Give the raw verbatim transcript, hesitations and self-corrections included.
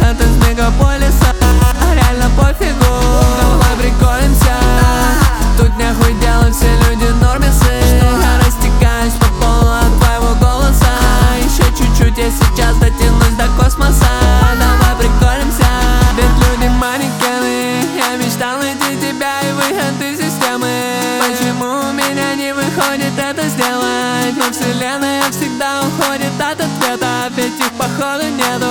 выход из мегаполиса, реально пофигу, давай приколимся. Тут нехуй делать, все люди нормисы. Я растекаюсь по полу от твоего голоса. Еще чуть-чуть, я сейчас дотянусь до космоса. Давай приколимся, ведь люди манекены. Я мечтал найти тебя и выход из системы. Почему у меня не выходит это сделать? Но вселенная всегда уходит от ответа, ведь их походу нету.